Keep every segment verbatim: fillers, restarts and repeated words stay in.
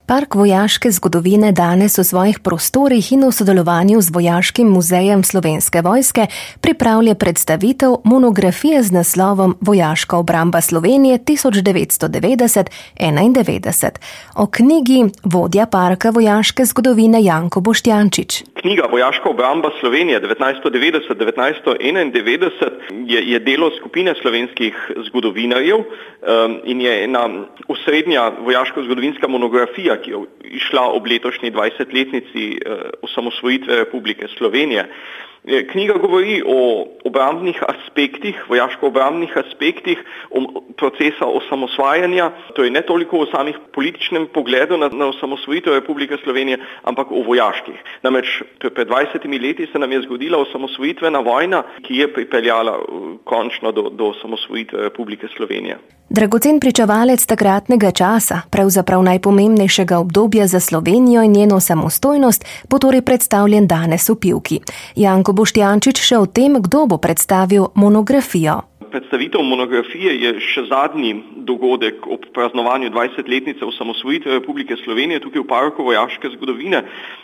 Park vojaške zgodovine danes v svojih prostorih in v sodelovanju z Vojaškim muzejem Slovenske vojske pripravlja predstavitev monografije z naslovom Vojaška obramba Slovenije tisoč devetsto devetdeset do enaindevetdeset. O knjigi vodja Parka vojaške zgodovine Janko Boštjančič. Knjiga Vojaška obramba Slovenije devetnajststo devetdeset do devetnajststo enaindevetdeset je, je delo skupine slovenskih zgodovinarjev um, in je ena osrednja vojaško-zgodovinska monografija, ki je išla ob letošnji dvajsetletnici uh, osamosvojitve Republike Slovenije. Knjiga govori o obrambnih aspektih, vojaško-obrambnih aspektih procesa osamosvajanja, to je ne toliko o samih političnem pogledu na, na osamosvojitev Republike Slovenije, ampak o vojaških. Namreč pred dvajsetimi leti se nam je zgodila osamosvojitvena vojna, ki je pripeljala končno do, do osamosvojitve Republike Slovenije. Dragocen pričevalec takratnega časa, pravzaprav najpomembnejšega obdobja za Slovenijo in njeno samostojnost, bo torej predstavljen danes v Pivki. Janko Boštjančič še o tem, kdo bo predstavil monografijo. Predstavitev monografije je še zadnji dogodek ob praznovanju dvajsetletnice osamosvojitve Republike Slovenije tukaj v Parku vojaške zgodovine.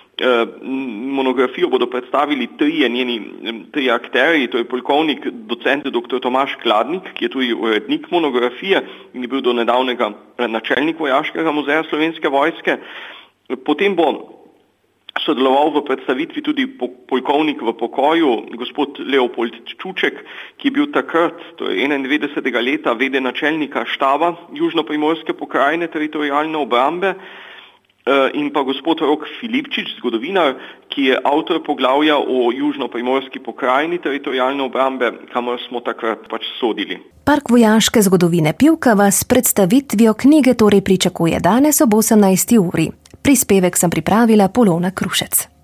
Monografijo bodo predstavili trije njeni trije akterji, to je polkovnik docent dr. Tomaž Kladnik, ki je tudi urednik monografije in je bil do nedavnega načelnik Vojaškega muzeja Slovenske vojske. Potem bo sodeloval v predstavitvi tudi polkovnik v pokoju, gospod Leopold Čuček, ki je bil takrat, to je enaindevetdesetega leta, vede načelnika štaba Južno-Primorske pokrajine teritorialne obrambe, in pa gospod Rok Filipčič, zgodovinar, ki je avtor poglavja o Južno-Primorski pokrajini teritorialne obrambe, kamor smo takrat pač sodili. Park vojaške zgodovine Pivka vas predstavitvijo knjige torej pričakuje danes ob osemnajsti uri. Prispevek sem pripravila Polona Krušec.